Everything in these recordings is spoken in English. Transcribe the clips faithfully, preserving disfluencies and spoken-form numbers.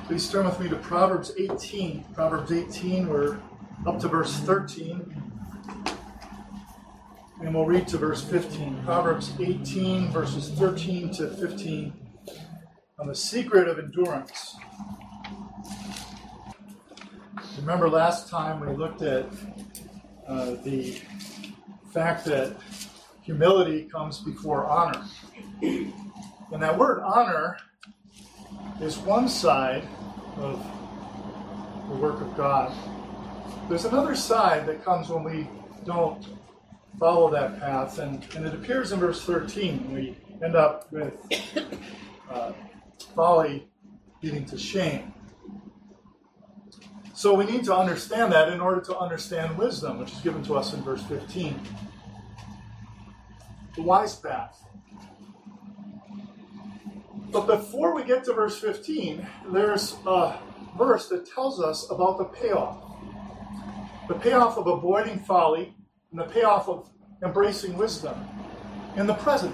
Please turn with me to Proverbs eighteen. Proverbs eighteen, we're up to verse thirteen. And we'll read to verse fifteen. Proverbs eighteen, verses thirteen to fifteen. On the secret of endurance. Remember last time we looked at uh, the fact that humility comes before honor. And that word honor is one side of the work of God. There's another side that comes when we don't follow that path, and, and it appears in verse thirteen. We end up with uh, folly leading to shame. So we need to understand that in order to understand wisdom, which is given to us in verse fifteen. The wise path. But before we get to verse fifteen, there's a verse that tells us about the payoff. The payoff of avoiding folly and the payoff of embracing wisdom in the present.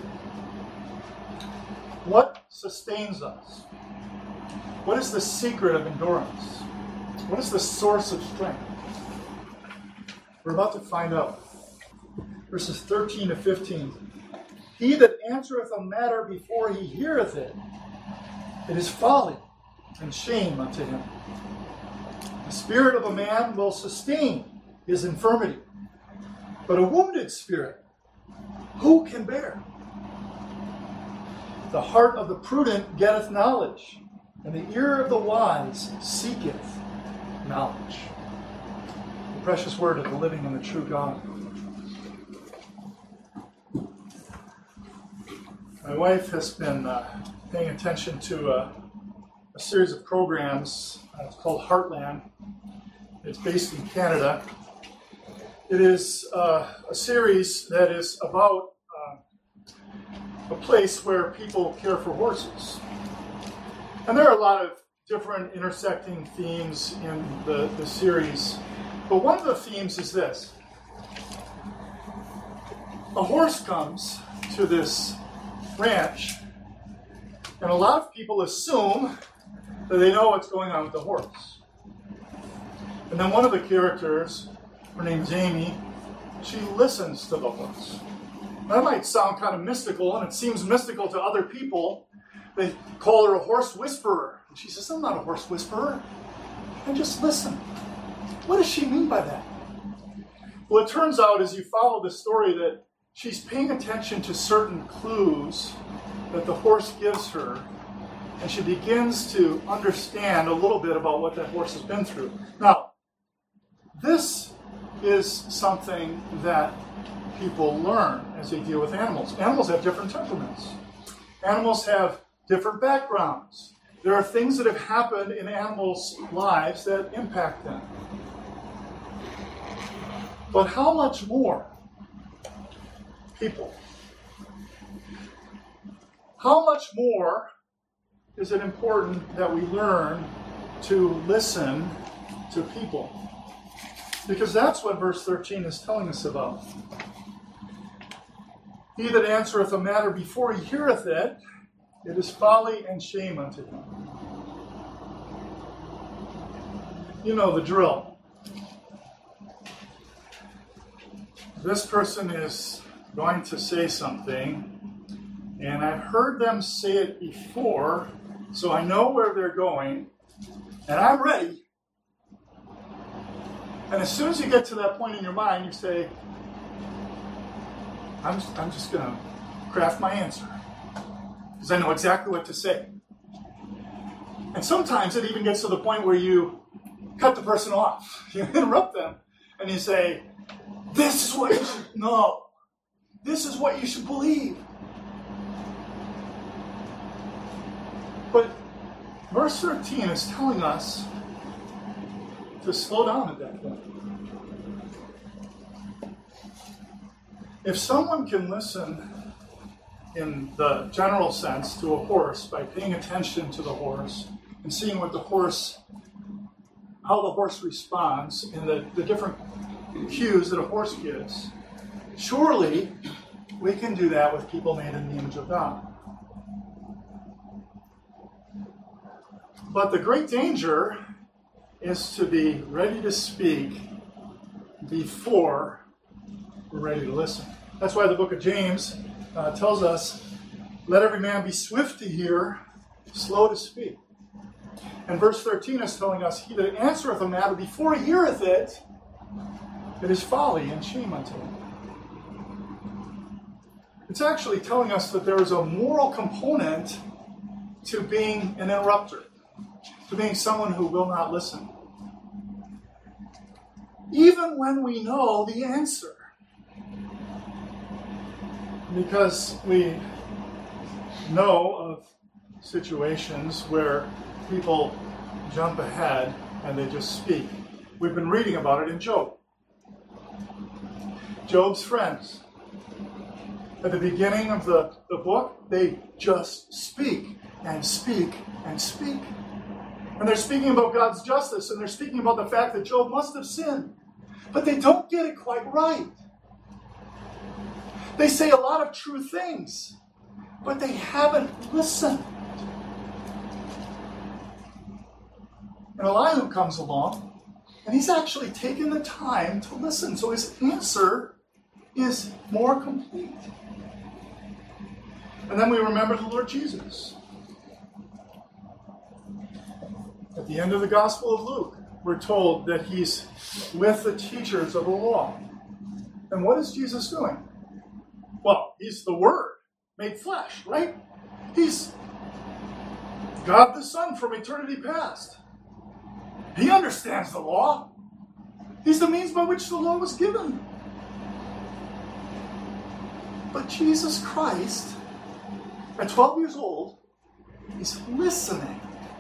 What sustains us? What is the secret of endurance? What is the source of strength? We're about to find out. Verses thirteen to fifteen. He that answereth a matter before he heareth it, it is folly and shame unto him. The spirit of a man will sustain his infirmity, but a wounded spirit, who can bear? The heart of the prudent getteth knowledge, and the ear of the wise seeketh knowledge. The precious word of the living and the true God. My wife has been uh, paying attention to a, a series of programs. Uh, it's called Heartland. It's based in Canada. It is uh, a series that is about uh, a place where people care for horses. And there are a lot of different intersecting themes in the, the series. But one of the themes is this. A horse comes to this ranch, and a lot of people assume that they know what's going on with the horse. And then one of the characters, her name's Amy, she listens to the horse. That might sound kind of mystical, and it seems mystical to other people. They call her a horse whisperer. And she says, I'm not a horse whisperer. I just listen. What does she mean by that? Well, it turns out as you follow the story that she's paying attention to certain clues that the horse gives her, and she begins to understand a little bit about what that horse has been through. Now, this is something that people learn as they deal with animals. Animals have different temperaments. Animals have different backgrounds. There are things that have happened in animals' lives that impact them. But how much more people? How much more is it important that we learn to listen to people? Because that's what verse thirteen is telling us about. He that answereth a matter before he heareth it, it is folly and shame unto him. You know the drill. This person is going to say something, and I've heard them say it before, so I know where they're going, and I'm ready. And as soon as you get to that point in your mind, you say, I'm just, I'm just going to craft my answer, because I know exactly what to say. And sometimes it even gets to the point where you cut the person off. You interrupt them, and you say, this is what you should know. This is what you should believe. But verse thirteen is telling us to slow down at that point. If someone can listen in the general sense to a horse by paying attention to the horse and seeing what the horse, how the horse responds and the, the different cues that a horse gives, surely we can do that with people made in the image of God. But the great danger is to be ready to speak before we're ready to listen. That's why the book of James uh, tells us, let every man be swift to hear, slow to speak. And verse thirteen is telling us, he that answereth a matter before he heareth it, it is folly and shame unto him. It's actually telling us that there is a moral component to being an interrupter, to being someone who will not listen. Even when we know the answer. Because we know of situations where people jump ahead and they just speak. We've been reading about it in Job. Job's friends. At the beginning of the, the book, they just speak and speak and speak. And they're speaking about God's justice, and they're speaking about the fact that Job must have sinned. But they don't get it quite right. They say a lot of true things, but they haven't listened. And Elihu comes along, and he's actually taken the time to listen, so his answer is more complete. And then we remember the Lord Jesus. At the end of the Gospel of Luke, we're told that he's with the teachers of the law. And what is Jesus doing? Well, he's the Word made flesh, right? He's God the Son from eternity past. He understands the law. He's the means by which the law was given. But Jesus Christ, at twelve years old, is listening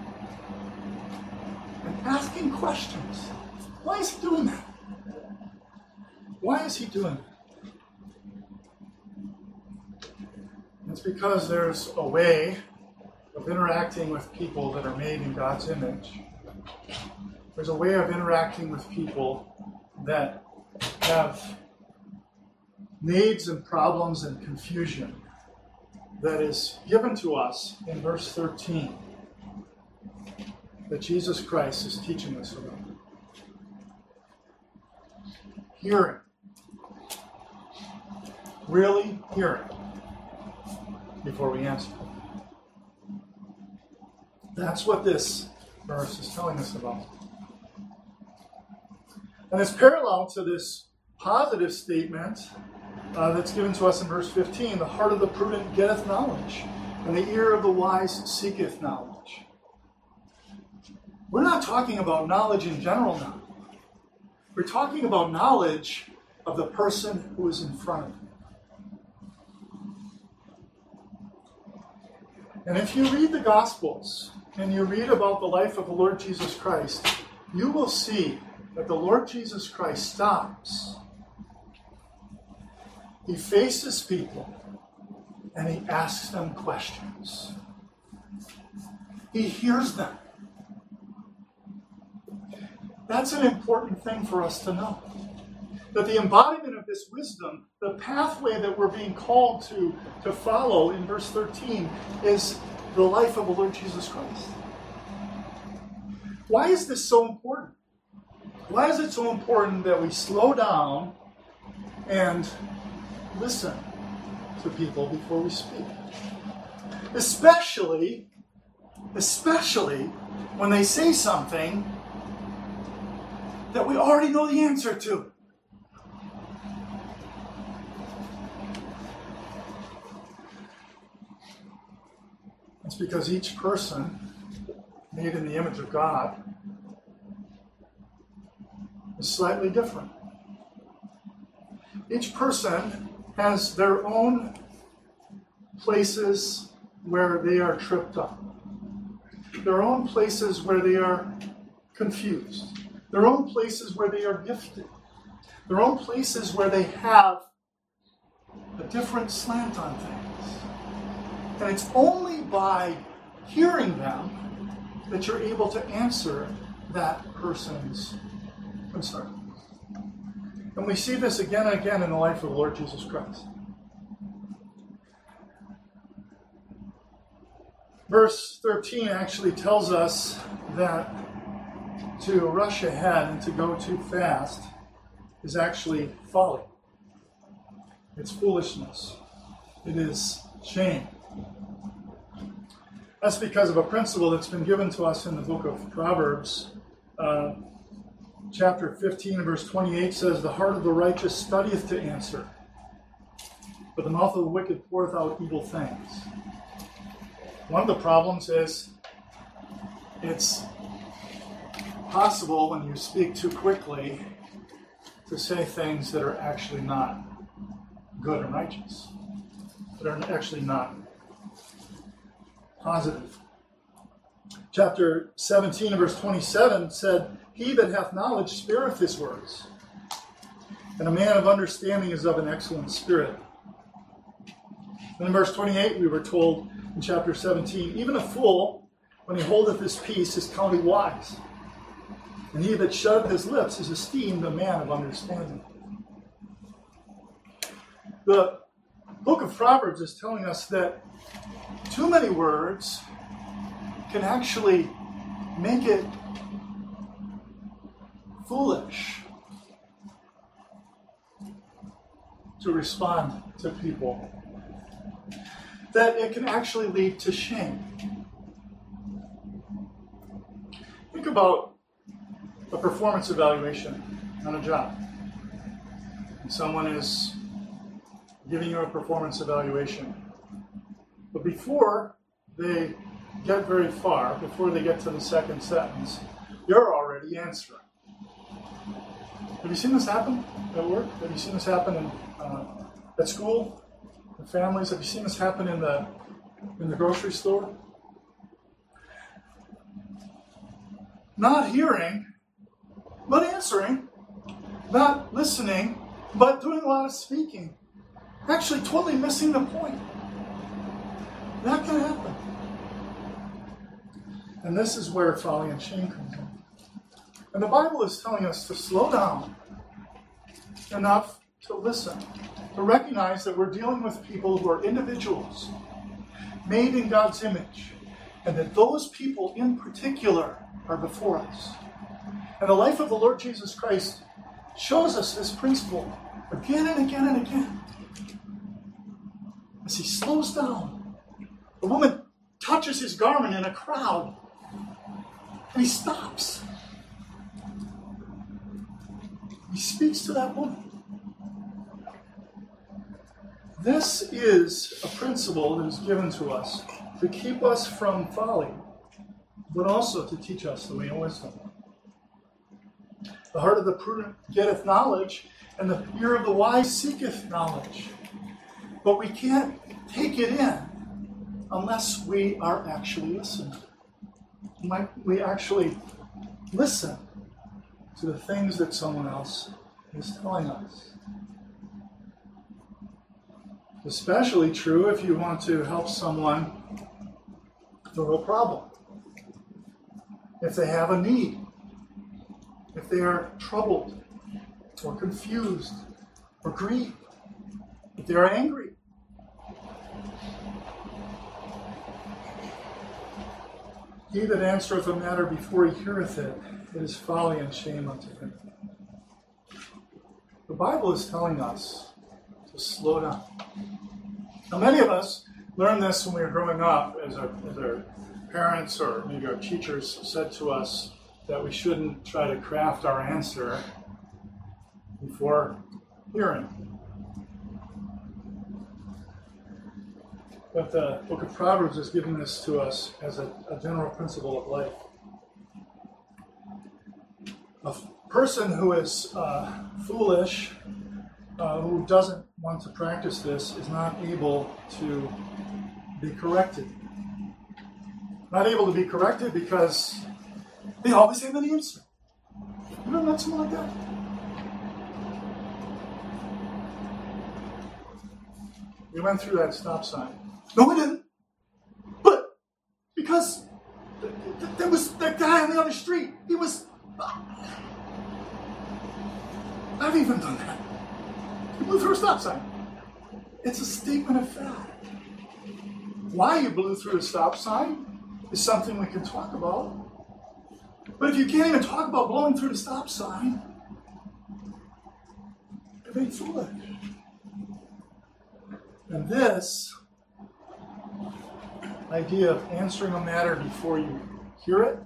and asking questions. Why is he doing that? Why is he doing that? It's because there's a way of interacting with people that are made in God's image. There's a way of interacting with people that have needs and problems and confusion that is given to us in verse thirteen that Jesus Christ is teaching us about. Hearing. Really hearing before we answer. That's what this verse is telling us about. And it's parallel to this positive statement uh, that's given to us in verse fifteen. The heart of the prudent getteth knowledge, and the ear of the wise seeketh knowledge. We're not talking about knowledge in general now. We're talking about knowledge of the person who is in front of you. And if you read the Gospels and you read about the life of the Lord Jesus Christ, you will see that the Lord Jesus Christ stops. He faces people and he asks them questions. He hears them. That's an important thing for us to know. That the embodiment of this wisdom, the pathway that we're being called to, to follow in verse thirteen, is the life of the Lord Jesus Christ. Why is this so important? Why is it so important that we slow down and listen to people before we speak? Especially, especially when they say something that we already know the answer to. It's because each person made in the image of God is slightly different. Each person has their own places where they are tripped up. Their own places where they are confused. Their own places where they are gifted. Their own places where they have a different slant on things. And it's only by hearing them that you're able to answer that person's concern. And we see this again and again in the life of the Lord Jesus Christ. Verse thirteen actually tells us that to rush ahead and to go too fast is actually folly. It's foolishness. It is shame. That's because of a principle that's been given to us in the book of Proverbs. Uh, chapter fifteen and verse twenty-eight says, "The heart of the righteous studieth to answer, but the mouth of the wicked poureth out evil things." One of the problems is it's possible when you speak too quickly to say things that are actually not good and righteous, that are actually not positive. Chapter seventeen, verse twenty-seven said, "He that hath knowledge spareth his words, and a man of understanding is of an excellent spirit." And in verse twenty-eight, we were told in chapter seventeen, "Even a fool, when he holdeth his peace, is counted wise. And he that shutteth his lips is esteemed a man of understanding." The book of Proverbs is telling us that too many words can actually make it foolish to respond to people. That it can actually lead to shame. Think about a performance evaluation on a job. And someone is giving you a performance evaluation. But before they get very far, before they get to the second sentence, you're already answering. Have you seen this happen at work? Have you seen this happen in, uh, at school? In families? Have you seen this happen in the in the grocery store? Not hearing, but answering. Not listening, but doing a lot of speaking. Actually totally missing the point. That can happen. And this is where folly and shame comes in. And the Bible is telling us to slow down enough to listen, to recognize that we're dealing with people who are individuals, made in God's image, and that those people in particular are before us. And the life of the Lord Jesus Christ shows us this principle again and again and again. As he slows down, the woman touches his garment in a crowd, and he stops. He speaks to that woman. This is a principle that is given to us to keep us from folly, but also to teach us the way of wisdom. The heart of the prudent getteth knowledge, and the ear of the wise seeketh knowledge. But we can't take it in unless we are actually listening. We actually listen to the things that someone else is telling us. Especially true if you want to help someone through a problem. If they have a need. If they are troubled or confused or grieved. If they are angry. He that answereth a matter before he heareth it, it is folly and shame unto him. The Bible is telling us to slow down. Now, many of us learned this when we were growing up, as our, as our parents or maybe our teachers said to us that we shouldn't try to craft our answer before hearing. But the book of Proverbs is giving this to us as a, a general principle of life. A person who is uh, foolish, uh, who doesn't want to practice this, is not able to be corrected. Not able to be corrected because they always have an answer. You ever met someone like that? We went through that stop sign. No, we didn't. But because th- th- there was that guy on the other street. He was... I've even done that. He blew through a stop sign. It's a statement of fact. Why you blew through a stop sign is something we can talk about. But if you can't even talk about blowing through the stop sign, you're being foolish. And this idea of answering a matter before you hear it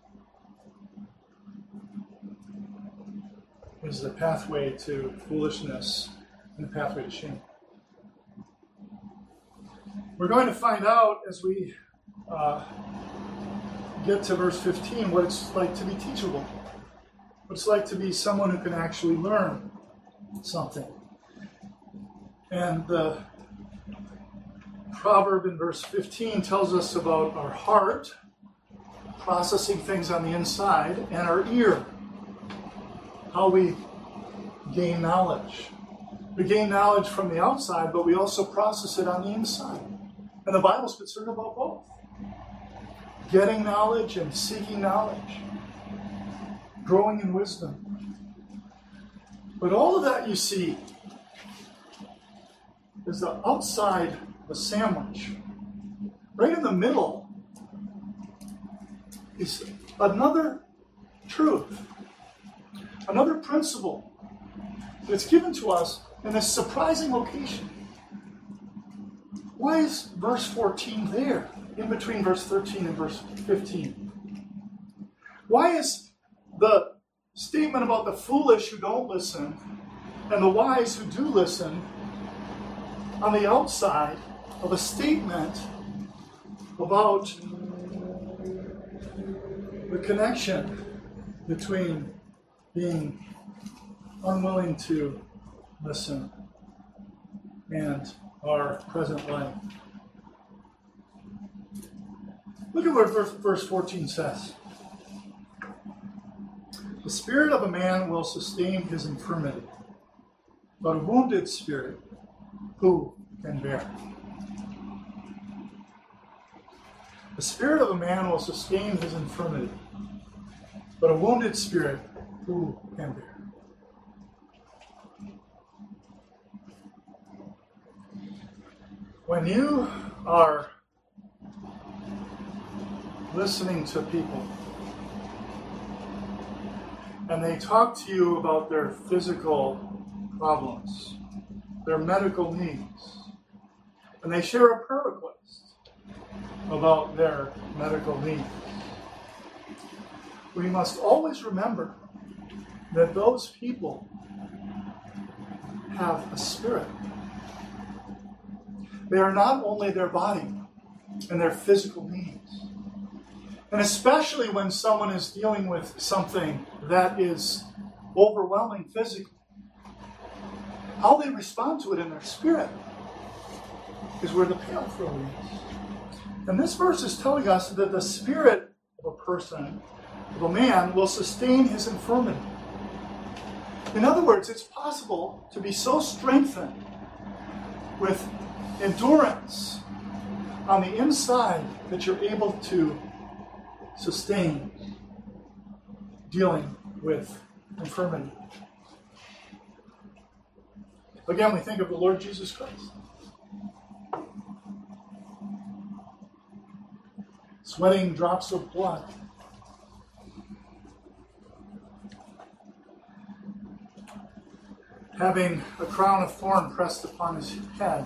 is the pathway to foolishness and the pathway to shame. We're going to find out as we uh, get to verse fifteen what it's like to be teachable, what it's like to be someone who can actually learn something. And the proverb in verse fifteen tells us about our heart processing things on the inside and our ear, how we gain knowledge. We gain knowledge from the outside, but we also process it on the inside. And the Bible's concerned about both. Getting knowledge and seeking knowledge. Growing in wisdom. But all of that you see is the outside of the sandwich. Right in the middle is another truth. Another principle that's given to us in this surprising location. Why is verse fourteen there, in between verse thirteen and verse fifteen? Why is the statement about the foolish who don't listen and the wise who do listen on the outside of a statement about the connection between being unwilling to listen and our present life? Look at what verse, verse fourteen says. The spirit of a man will sustain his infirmity, but a wounded spirit, who can bear? The spirit of a man will sustain his infirmity, but a wounded spirit, who can bear? When you are listening to people and they talk to you about their physical problems, their medical needs, and they share a prayer request about their medical needs, we must always remember that those people have a spirit. They are not only their body and their physical needs. And especially when someone is dealing with something that is overwhelming physically, how they respond to it in their spirit is where the payoff really is. And this verse is telling us that the spirit of a person, of a man, will sustain his infirmity. In other words, it's possible to be so strengthened with endurance on the inside that you're able to sustain dealing with infirmity. Again, we think of the Lord Jesus Christ. Sweating drops of blood. Having a crown of thorn pressed upon his head.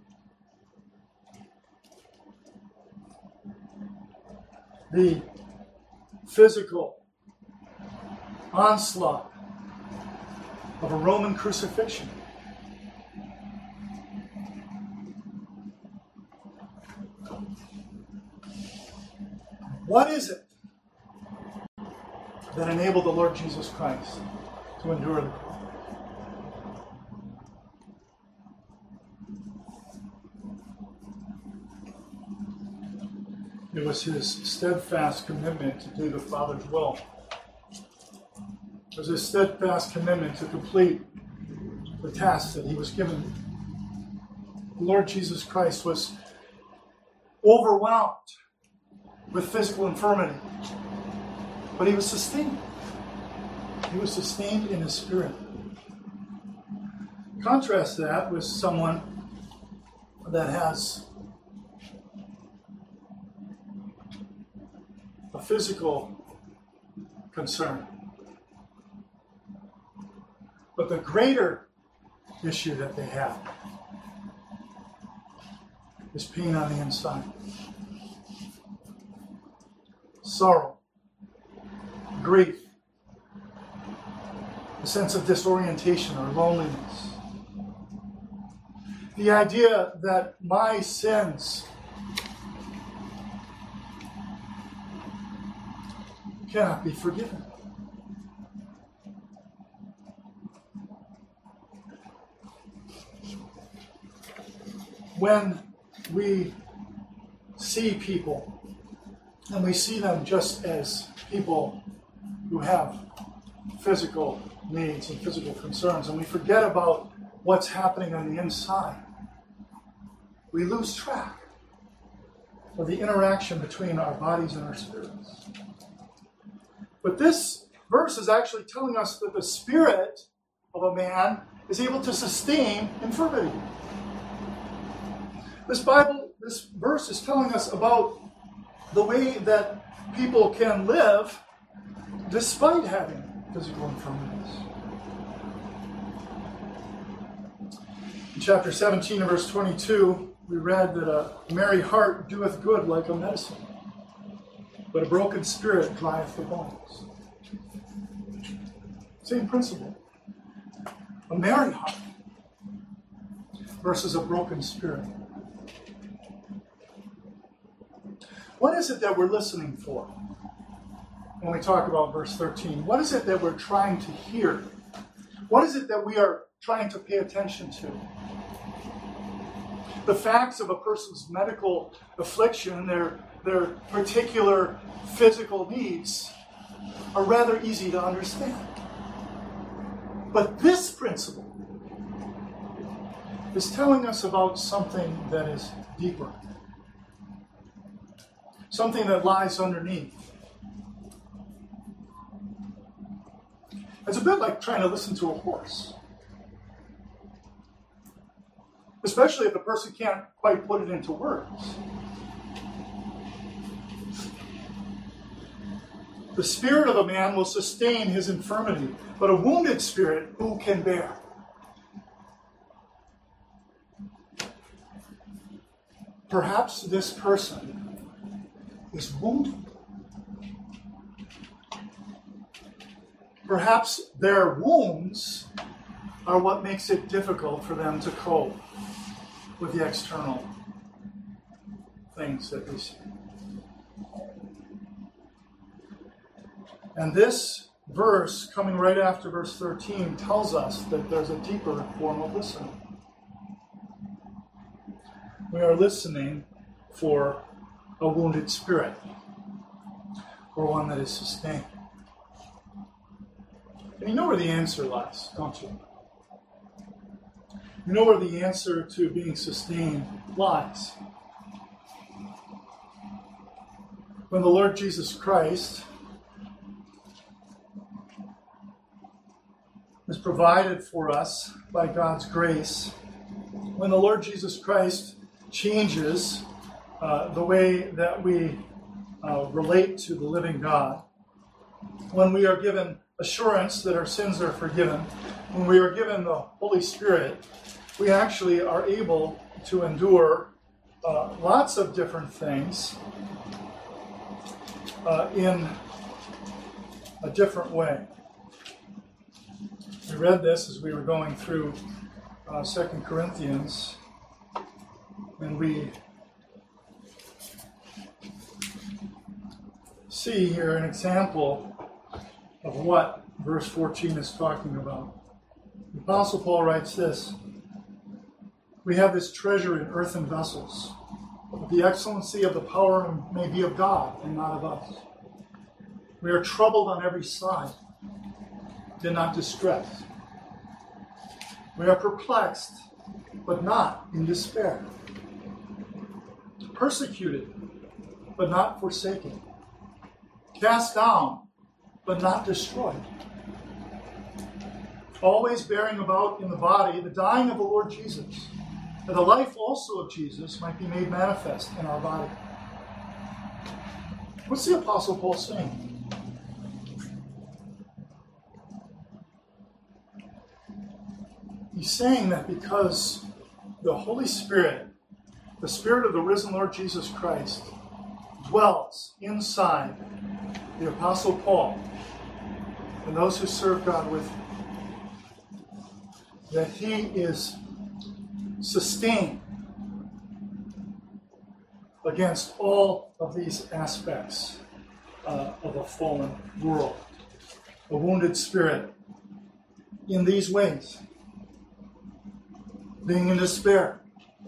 The physical onslaught of a Roman crucifixion. What is it that enabled the Lord Jesus Christ to endure the cross? It was his steadfast commitment to do the Father's will. It was his steadfast commitment to complete the task that he was given. The Lord Jesus Christ was overwhelmed with physical infirmity, but he was sustained. He was sustained in his spirit. Contrast that with someone that has a physical concern. But the greater issue that they have is pain on the inside. Sorrow, grief, a sense of disorientation or loneliness. The idea that my sins cannot be forgiven. When we see people, and we see them just as people who have physical needs and physical concerns, and we forget about what's happening on the inside, we lose track of the interaction between our bodies and our spirits. But this verse is actually telling us that the spirit of a man is able to sustain infirmity. This Bible, this verse is telling us about the way that people can live despite having physical infirmities. In chapter seventeen and verse twenty-two, we read that a merry heart doeth good like a medicine, but a broken spirit drieth the bones. Same principle. A merry heart versus a broken spirit. What is it that we're listening for when we talk about verse thirteen? What is it that we're trying to hear? What is it that we are trying to pay attention to? The facts of a person's medical affliction, their, their particular physical needs, are rather easy to understand. But this principle is telling us about something that is deeper. Something that lies underneath. It's a bit like trying to listen to a horse. Especially if the person can't quite put it into words. The spirit of a man will sustain his infirmity, but a wounded spirit who can bear? Perhaps this person is wounded. Perhaps their wounds are what makes it difficult for them to cope with the external things that we see. And this verse, coming right after verse thirteen, tells us that there's a deeper form of listening. We are listening for a wounded spirit, or one that is sustained. And you know where the answer lies, don't you? You know where the answer to being sustained lies. When the Lord Jesus Christ is provided for us by God's grace, when the Lord Jesus Christ changes uh, the way that we uh, relate to the living God, when we are given assurance that our sins are forgiven, when we are given the Holy Spirit, we actually are able to endure uh, lots of different things uh, in a different way. We read this as we were going through uh, Second Corinthians, and we see here an example of what verse fourteen is talking about. The Apostle Paul writes this: "We have this treasure in earthen vessels, but the excellency of the power may be of God and not of us. We are troubled on every side, yet not distressed. We are perplexed, but not in despair. Persecuted, but not forsaken. Cast down, but not destroyed. Always bearing about in the body the dying of the Lord Jesus, that the life also of Jesus might be made manifest in our body. What's the Apostle Paul saying? He's saying that because the Holy Spirit, the Spirit of the risen Lord Jesus Christ, dwells inside the Apostle Paul and those who serve God with him, that he is sustained against all of these aspects uh, of a fallen world, a wounded spirit, in these ways. Being in despair,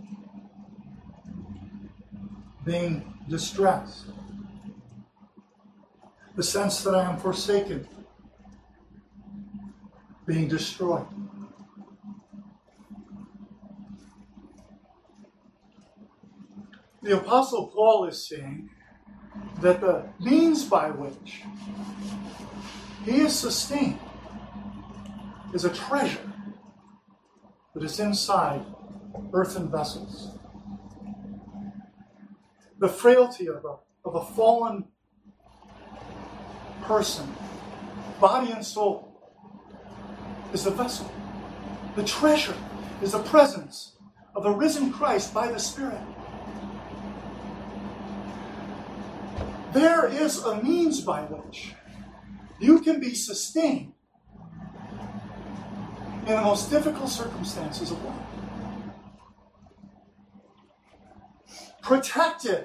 being distressed, the sense that I am forsaken, being destroyed. The Apostle Paul is saying that the means by which he is sustained is a treasure that is inside earthen vessels. The frailty of a, of a fallen person, body and soul, is the vessel. The treasure is the presence of the risen Christ by the Spirit. There is a means by which you can be sustained in the most difficult circumstances of life. Protected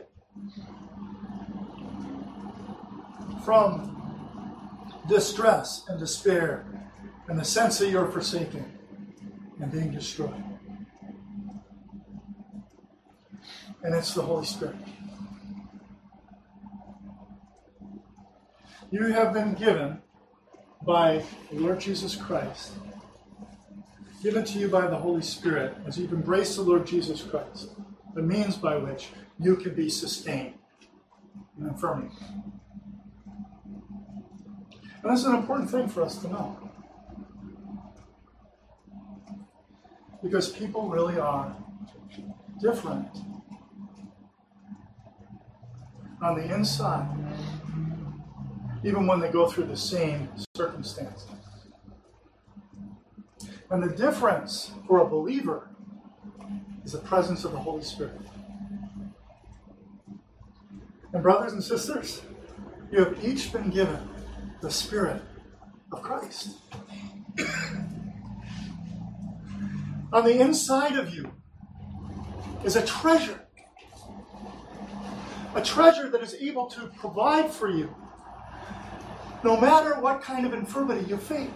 from distress and despair and the sense that you're forsaken and being destroyed. And it's the Holy Spirit. You have been given by the Lord Jesus Christ, given to you by the Holy Spirit, as you've embraced the Lord Jesus Christ, the means by which you can be sustained and affirming. And that's an important thing for us to know. Because people really are different on the inside, even when they go through the same circumstances. And the difference for a believer is the presence of the Holy Spirit. And brothers and sisters, you have each been given the Spirit of Christ. On the inside of you is a treasure. A treasure that is able to provide for you no matter what kind of infirmity you face.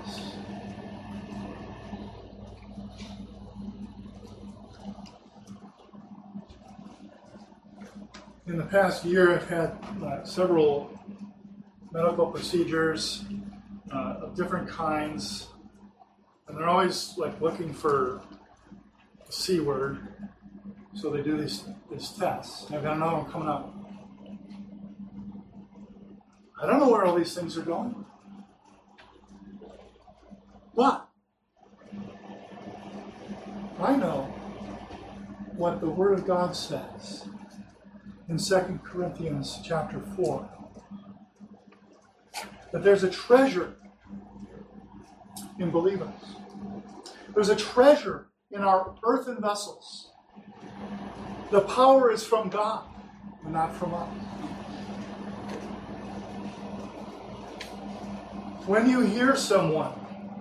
In the past year, I've had uh, several medical procedures uh, of different kinds, and they're always like looking for a C word, so they do these, these tests. I've got another one coming up. I don't know where all these things are going, but I know what the Word of God says in Second Corinthians chapter four, that there's a treasure in believers. There's a treasure in our earthen vessels. The power is from God and not from us. When you hear someone,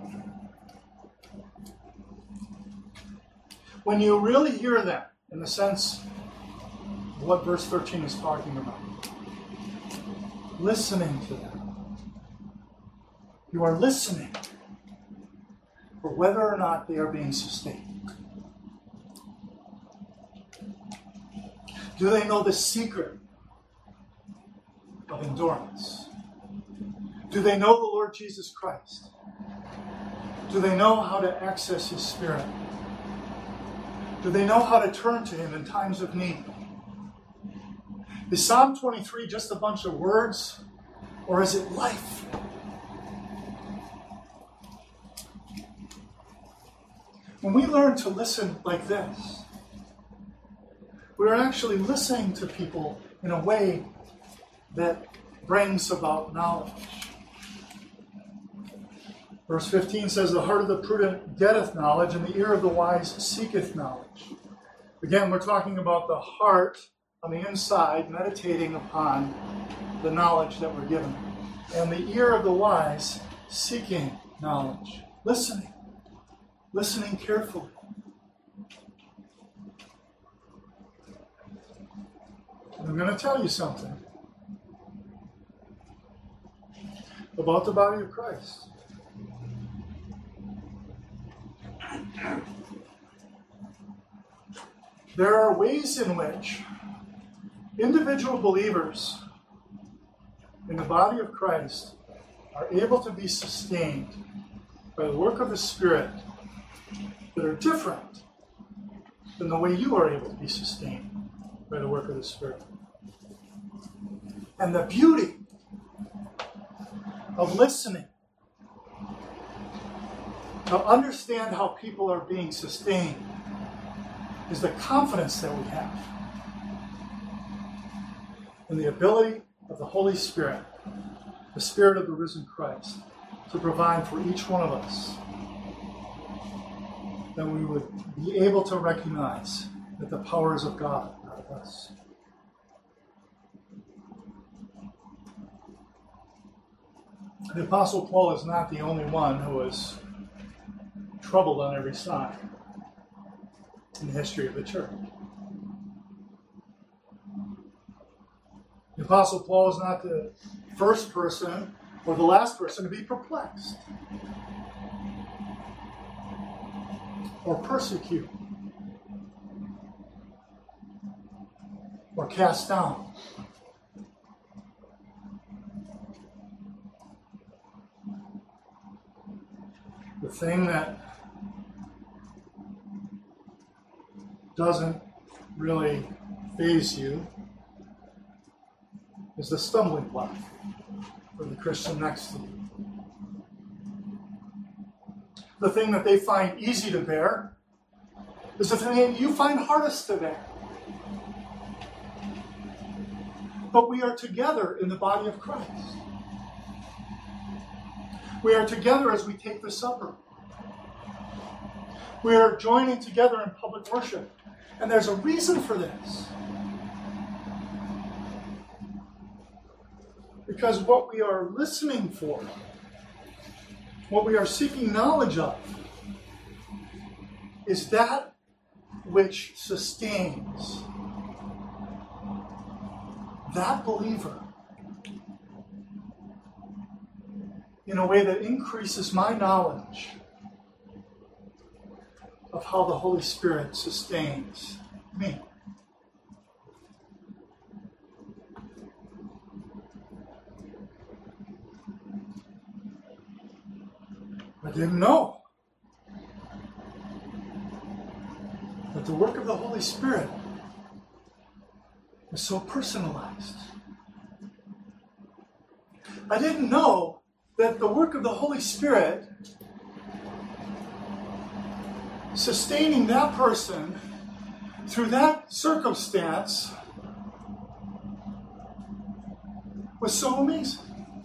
when you really hear them, in the sense of what verse thirteen is talking about, listening to them, you are listening for whether or not they are being sustained. Do they know the secret of endurance? Do they know the Lord Jesus Christ? Do they know how to access His Spirit? Do they know how to turn to Him in times of need? Is Psalm twenty-three just a bunch of words, or is it life? When we learn to listen like this, we're actually listening to people in a way that brings about knowledge. Verse fifteen says, the heart of the prudent getteth knowledge, and the ear of the wise seeketh knowledge. Again, we're talking about the heart on the inside, meditating upon the knowledge that we're given. And the ear of the wise seeking knowledge. Listening. Listening carefully. I'm going to tell you something about the body of Christ. There are ways in which individual believers in the body of Christ are able to be sustained by the work of the Spirit that are different than the way you are able to be sustained by the work of the Spirit. And the beauty of listening, to understand how people are being sustained, is the confidence that we have in the ability of the Holy Spirit, the Spirit of the risen Christ, to provide for each one of us, that we would be able to recognize that the power is of God, not of us. The Apostle Paul is not the only one who was troubled on every side in the history of the church. The Apostle Paul is not the first person or the last person to be perplexed or persecuted or cast down. The thing that doesn't really faze you is the stumbling block for the Christian next to you. The thing that they find easy to bear is the thing that you find hardest to bear. But we are together in the body of Christ. We are together as we take the supper. We are joining together in public worship. And there's a reason for this. Because what we are listening for, what we are seeking knowledge of, is that which sustains that believer in a way that increases my knowledge of how the Holy Spirit sustains me. I didn't know that the work of the Holy Spirit was so personalized. I didn't know that the work of the Holy Spirit sustaining that person through that circumstance was so amazing.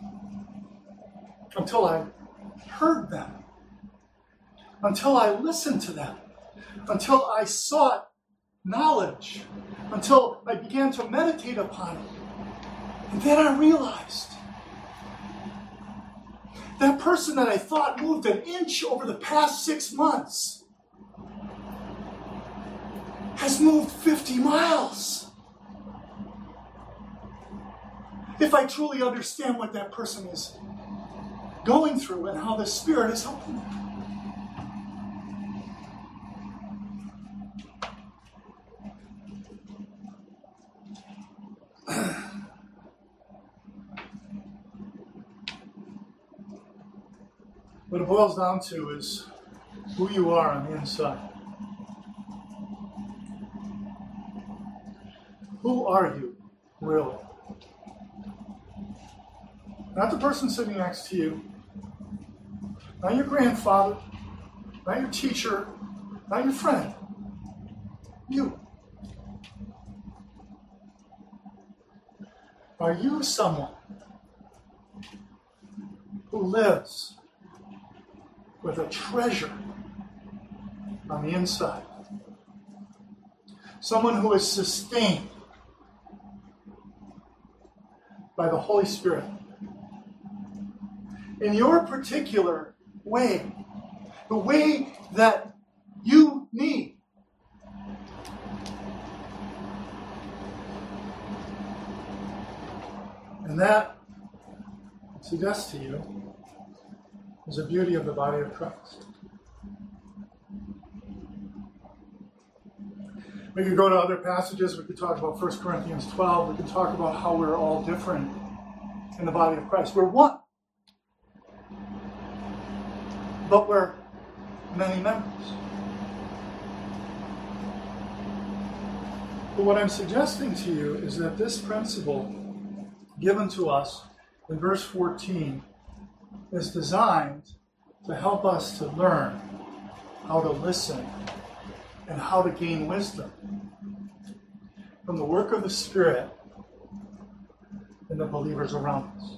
Until I heard them. Until I listened to them. Until I sought knowledge. Until I began to meditate upon it. And then I realized that person that I thought moved an inch over the past six months has moved fifty miles. If I truly understand what that person is going through and how the Spirit is helping them. What it boils down to is who you are on the inside. Who are you, really? Not the person sitting next to you, not your grandfather, not your teacher, not your friend. You. Are you someone who lives with a treasure on the inside. Someone who is sustained by the Holy Spirit in your particular way, the way that you need. And that, I suggest to you, is the beauty of the body of Christ. We could go to other passages. We could talk about First Corinthians twelve. We could talk about how we're all different in the body of Christ. We're one. But we're many members. But what I'm suggesting to you is that this principle given to us in verse fourteen is designed to help us to learn how to listen and how to gain wisdom from the work of the Spirit in the believers around us.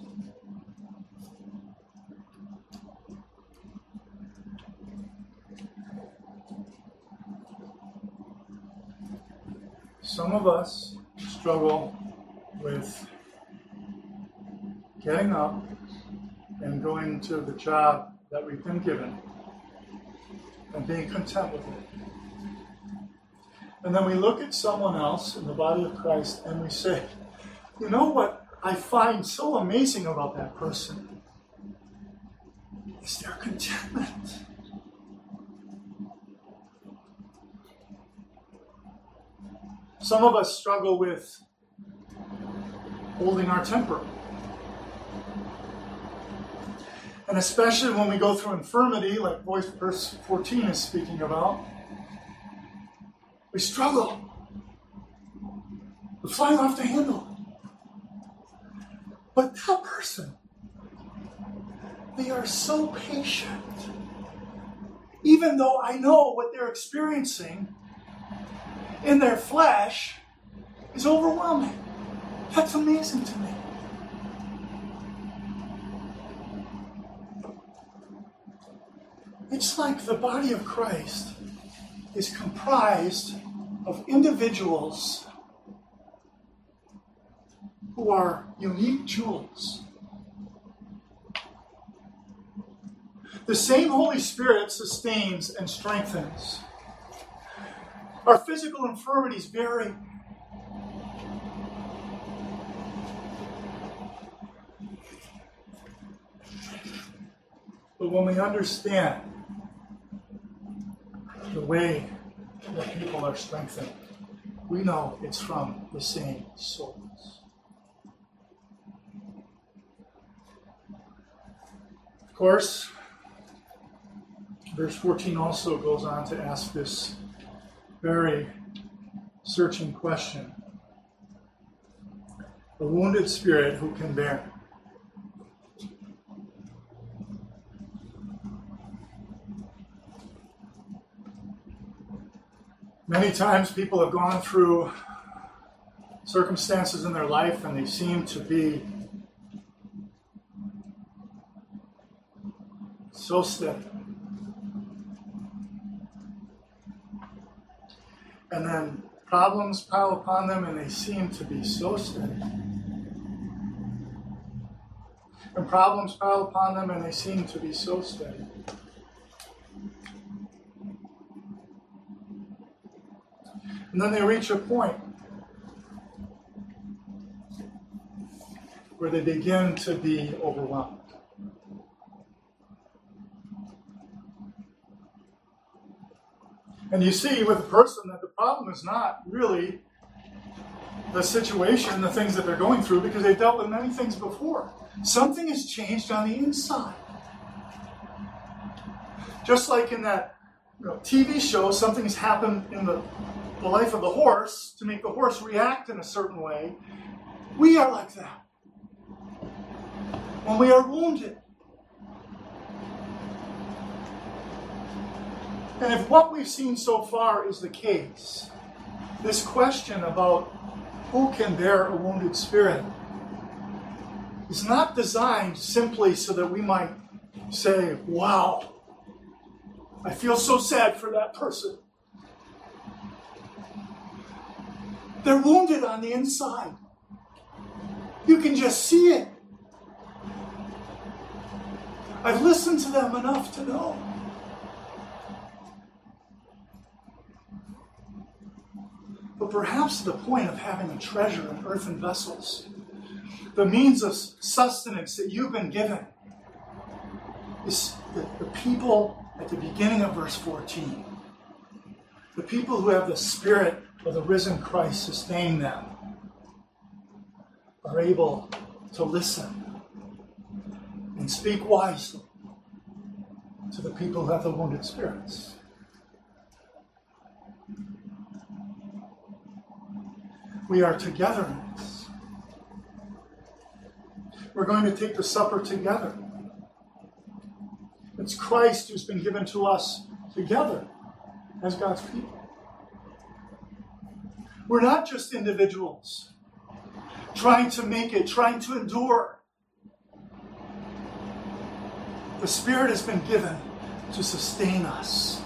Some of us struggle with getting up and going to the job that we've been given and being content with it. And then we look at someone else in the body of Christ and we say, you know what I find so amazing about that person is their contentment. Some of us struggle with holding our temper. And especially when we go through infirmity, like verse fourteen is speaking about, we struggle with flying off the handle. But that person, they are so patient. Even though I know what they're experiencing in their flesh is overwhelming. That's amazing to me. It's like the body of Christ is comprised of individuals who are unique jewels. The same Holy Spirit sustains and strengthens. Our physical infirmities vary. But when we understand the way that people are strengthened, we know it's from the same source. Of course, verse fourteen also goes on to ask this very searching question. A wounded spirit who can bear? Many times people have gone through circumstances in their life and they seem to be so steady. And then problems pile upon them and they seem to be so steady. And problems pile upon them and they seem to be so steady. And then they reach a point where they begin to be overwhelmed. And you see with a person that the problem is not really the situation, the things that they're going through, because they've dealt with many things before. Something has changed on the inside. Just like in that you know, T V show, something has happened in the, the life of the horse to make the horse react in a certain way. We are like that. When we are wounded. And if what we've seen so far is the case, this question about who can bear a wounded spirit is not designed simply so that we might say, wow, I feel so sad for that person. They're wounded on the inside. You can just see it. I've listened to them enough to know. But perhaps the point of having a treasure in earthen vessels, the means of sustenance that you've been given, is the, the people at the beginning of verse fourteen. The people who have the Spirit of the risen Christ sustaining them are able to listen and speak wisely to the people who have the wounded spirits. We are together in this. We're going to take the supper together. It's Christ who's been given to us together as God's people. We're not just individuals trying to make it, trying to endure. The Spirit has been given to sustain us.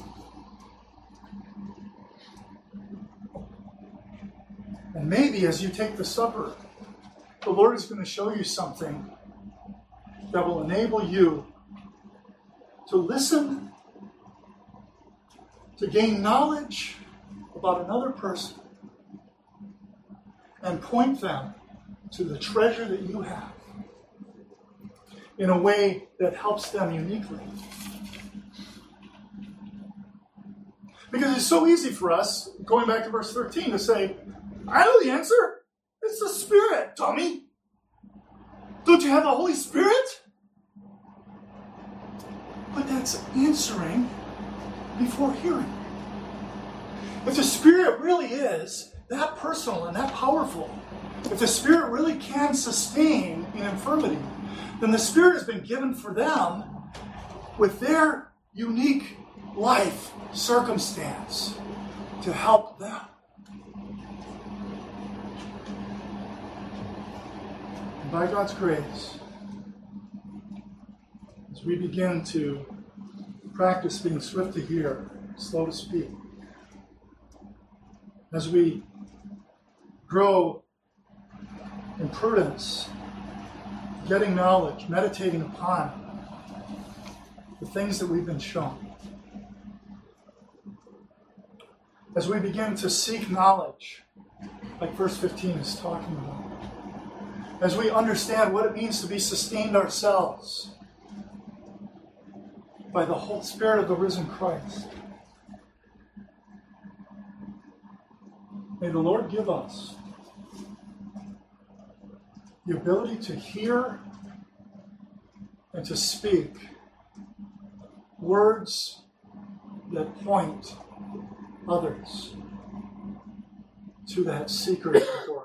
And maybe as you take the supper, the Lord is going to show you something that will enable you to listen, to gain knowledge about another person, and point them to the treasure that you have in a way that helps them uniquely. Because it's so easy for us, going back to verse thirteen, to say, I know the answer. It's the Spirit, dummy. Don't you have the Holy Spirit? But that's answering before hearing. If the Spirit really is that personal and that powerful, if the Spirit really can sustain in infirmity, then the Spirit has been given for them with their unique life circumstance to help them. And by God's grace, as we begin to practice being swift to hear, slow to speak, as we grow in prudence, getting knowledge, meditating upon the things that we've been shown, as we begin to seek knowledge, like verse fifteen is talking about, as we understand what it means to be sustained ourselves by the whole Spirit of the risen Christ, may the Lord give us the ability to hear and to speak words that point others to that secret authority.